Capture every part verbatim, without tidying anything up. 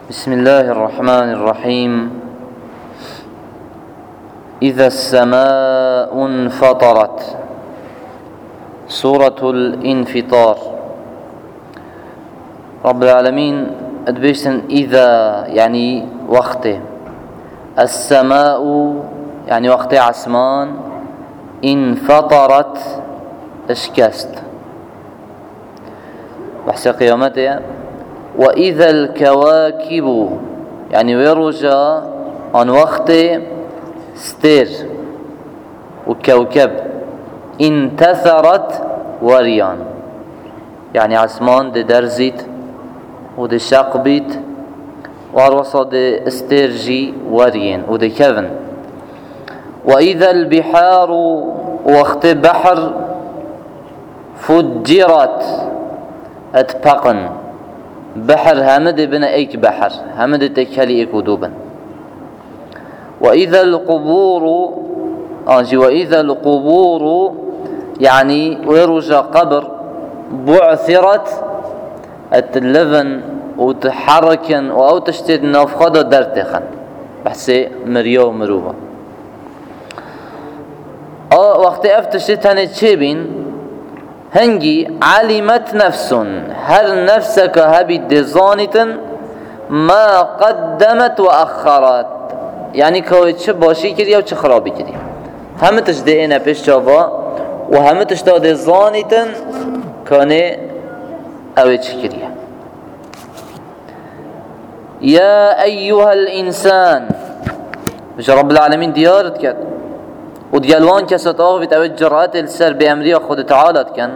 بسم الله الرحمن الرحيم. إذا السماء انفطرت، سورة الانفطار. رب العالمين ادبيشتن إذا يعني وقته، السماء يعني وقت عسمان، انفطرت اشكست بحث قيامته. وإذا الكواكب يعني ويرجى عن وقت ستير وكوكب، انتثرت وريان يعني عسمان دي درزيت ودي شقبيت واروصا دي استيرجي وريان ودي كذن. وإذا البحار وقت بحر فجرت اتبقن، بحر همد بن ايك بحر همد تكالي ايك ودوبا. وإذا القبور آجي وإذا القبور يعني ويرجى قبر بعثرت اتلفن وتحركن او تشتد نافخدا درتخن بحسي مريو مروبا. اه وقت افتشت هنه چه بين هنگی علمت نفس، هر نفسك هبي دزانتن ما قدمت و اخرت، يعني که چه باشی کردی و چه خرابی کردی، همه تشده اینه پیش جاوا و همه تشده دزانتن کانه اوه چه کردی. يا أيها الإنسان بجا رب العالمين ديارت كد وديالوان كسات آغفت او الجرأت السر بأمري خود تعالى كان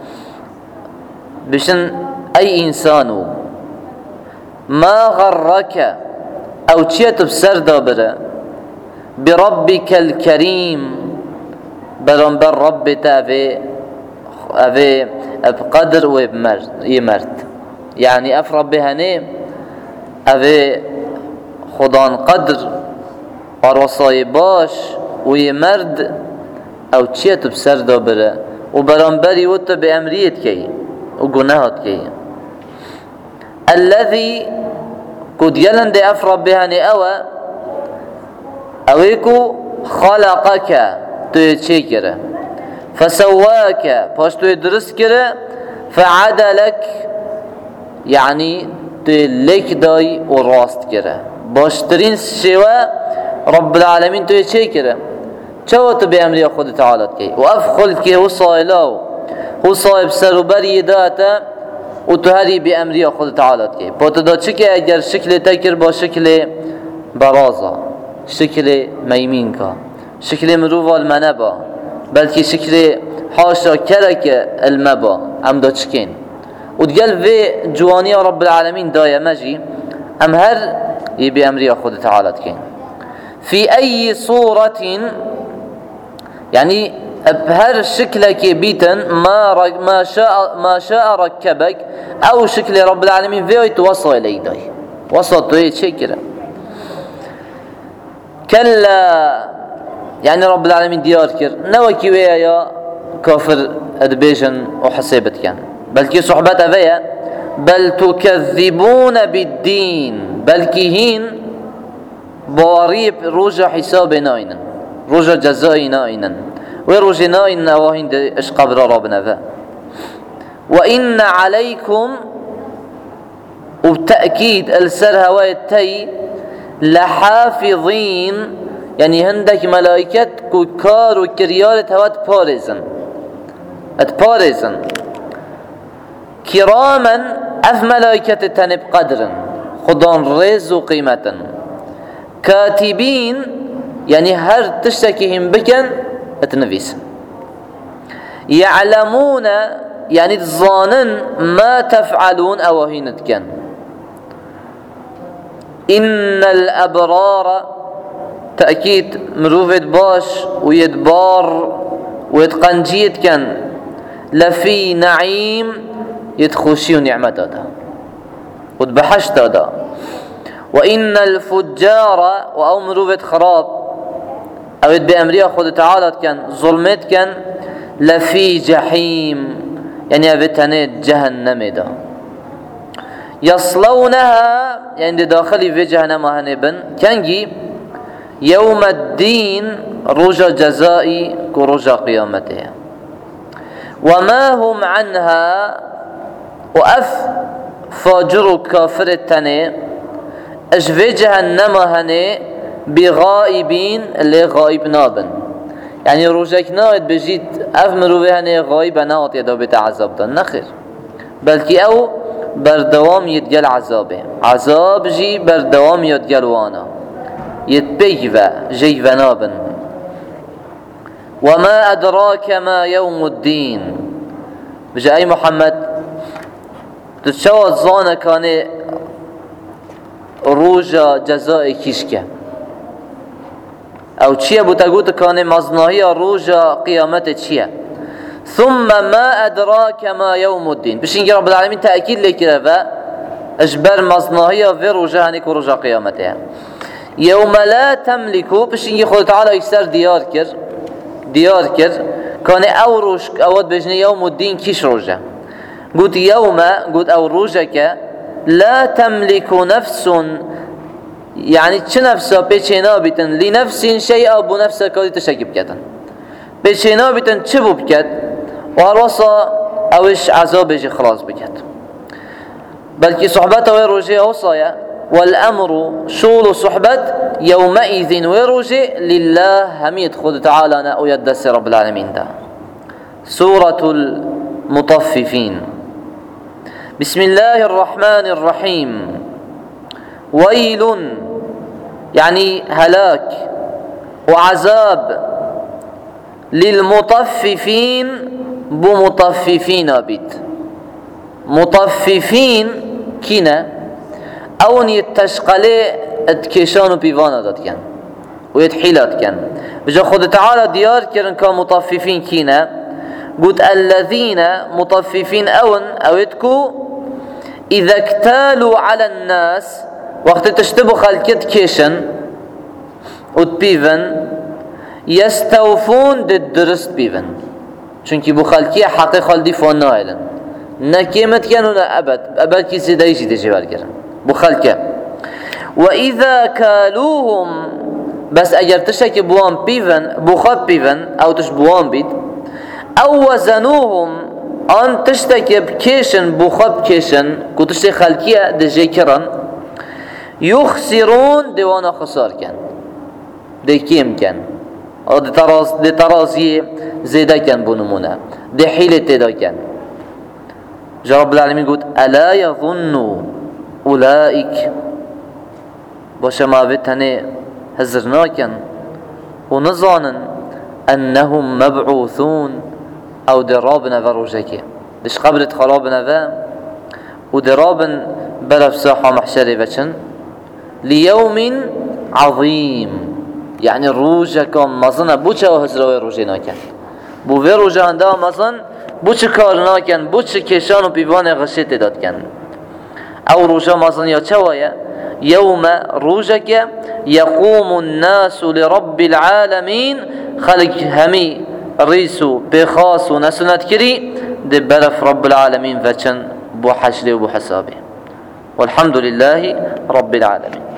بشن أي إنسانو ما غرك أو تشيت بسر دابره بربك الكريم، برنبر رب تأفي أفي بقدر ويمرت، يعني أف رب هني أفي خدان قدر ورصاي باش ويمرد او تشيت بسر دابره وبرانبري وط بأمريت كي وقناهات كي. الذي قد يلن دي افرب بهاني اوا اويكو خلقك تيچه كره فسواك باش تو درست كره فعدلك يعني تلك داي وراست كره باشترين شوا رب العالمين تيچه كره چوت بأمر خود تعالى كي وأفخل كي هو صايلاو هو صاحب سروبري داتا وتهري بأمر خود تعالى كي بوتدا چكي اگر شكل تكر با شكل برازا، شكل ميمينكا، شكل مروفا المنبا، بلكي شكل حاشا كرك المبا ام دا چكين وتقال في جواني رب العالمين دايا مجي ام هر يبي أمر خود تعالى كي. في أي صورة يعني بهر شكلك بيتن ما ما شاء ما شاء ركبك او شكل رب العالمين فيه يتوصل اليه داي وصلت له شكرا. كلا يعني رب العالمين ديار كر نوكي ويا يا كافر ادبيجن وحسيبت كان بلكي صحبت افيا بل تكذبون بالدين، بلكي هين بواريب رجع حساب ناينا رجع جزاء ناينا ويرجع ناينا وهين اش قبر ربنا ذا. وإن عليكم وبتأكيد السر هواي التي لحافظين، يعني هندك ملائكة كوكار وكريالة هوات بارزن اتبارزن كراما اف ملائكة تنب قدرا خدان رز وقيمة، كاتبين يعني هر تشتكيهم بكن اتنفيس، يعلمون يعني الظانن ما تفعلون اوهينت كان. إن الأبرار تأكيد مروفت باش ويدبار ويتقنجيت كان لفي نعيم يتخشيون نعمة دا وتبحشت دا. وإن الفجار وأو مروفت خراب او بأمرية خود تعالى كان ظلمت كان لفي جحيم يعني أبتنيت جهنم دا يصلونها يعني داخلي في جهنم هنبن كنجي يوم الدين رجا جزائي كرجا قيامتها وما هم عنها وأف فاجر كافر التاني اش في جهنم هني بغائبين اللي غائب نابن يعني رجاك نايد بجيت اف مروفي هني غائب ناط يدو بتعذب دان نخير بلكي او بردوام يتجل عذابه عذاب جي بردوام يتجل وانا يتبيفا جيفا نابن وما أدراك ما يوم الدين بجا أي محمد تتشوى الظانة كان روجا جزاء كيشكا أو تشيا بتقول كان مزناهية روجا قيامته تشيا ثم ما أدراك ما يوم الدين بشين رب العالمين تأكيد لك رفا أجبر مزناهية في روجا هنك روجا قيامتها يوم لا تملكوا بشين خود تعالى يكسر ديار كر ديار كر كان أو روش أود بجني يوم الدين كيش روجا قلت يوم قلت أو روجك لا تملك نفس يعني چه نفسها بچنا بيتن لنفس شيء أو بنفسها كادي تشكي بكتن بچنا بيتن چه بكت وهروسا أوش عذاب يجي خلاص بكت بلكي صحبته ويروجي أوصايا والأمر شول صحبت يومئذ ويروجي لله هميت خذ تعالى أنا ويدس رب العالمين ده سورة المطففين بسم الله الرحمن الرحيم ويل يعني هلاك وعذاب للمطففين بمطففين بيت مطففين كنا أو يتشقلي اتكيشان بيوانا دات كان ويتحيلات كان بجا خد تعالى ديار كرن كمطففين كنا قلت الذين مطففين أون أويتكو إذا اكتالوا على الناس وقت تشتبه خلقت كيشن وتبيفن يستوفون دد درست بيفن چونكي بو خلقية حقي خلدي فون نايلن نكيمت كانوا أبد أبد كيسي دايشي تجيبال كرن بو خلقية وإذا كالوهم بس أجر تشكي بوان بيفن بو خب بيفن أو تش بوان بيت أو وزنوهم أن تشتكي بكيشن بخب كيشن كتشتكي خلقية دجي كرن يخسرون ديوانا خسار كان دي كيم كان أو دي, تراز دي ترازي زيدا كان بنمونا دي حيلة تدا كان جاء رب العالمين قلت ألا يظن أولئك باشا ما بيتهني هزرنا كان ونظانا أنهم مبعوثون أو درابنا فروجكي دش قبلت خرابنا فا ودرابن بلف ساحة محشري بچن ليوم عظيم يعني الروجة كان مظنة بوچه وهزروي روجينا كان بو في روجة عنده مظن بوچه كارنا كان بوچه كيشان وبيوان غشيت داد كان أو روجة مظن يا چوايا يوم روجك يقوم الناس لرب العالمين خلق همي ريسو بخاص ونسنت كري دي بلف رب العالمين فچن بو حشري وبو حسابي والحمد لله رب العالمين.